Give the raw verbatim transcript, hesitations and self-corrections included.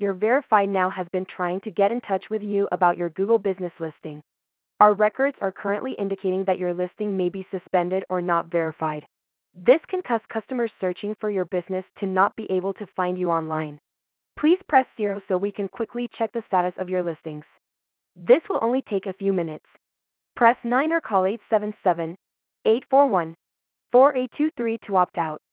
Your Verified Now has been trying to get in touch with you about your Google business listing. Our records are currently indicating that your listing may be suspended or not verified. This can cause customers searching for your business to not be able to find you online. Please press zero so we can quickly check the status of your listings. This will only take a few minutes. Press nine or call eight seven seven, eight four one, four eight two three to opt out.